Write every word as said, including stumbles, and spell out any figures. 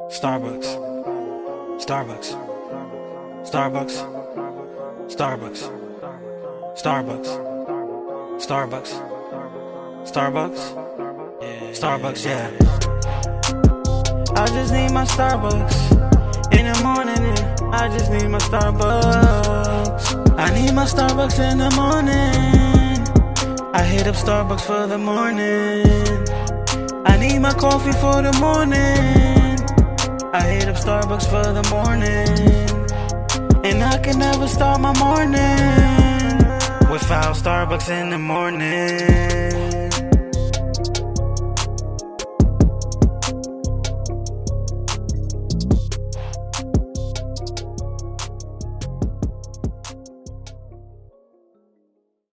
Starbucks, Starbucks, Starbucks, Starbucks, Starbucks, Starbucks, Starbucks, Starbucks, yeah. I just need my Starbucks in the morning, yeah. I just need my Starbucks. I need my Starbucks in the morning. I hit up Starbucks for the morning. I need my coffee for the morning. I hit up Starbucks for the morning. And I can never start my morning without Starbucks in the morning.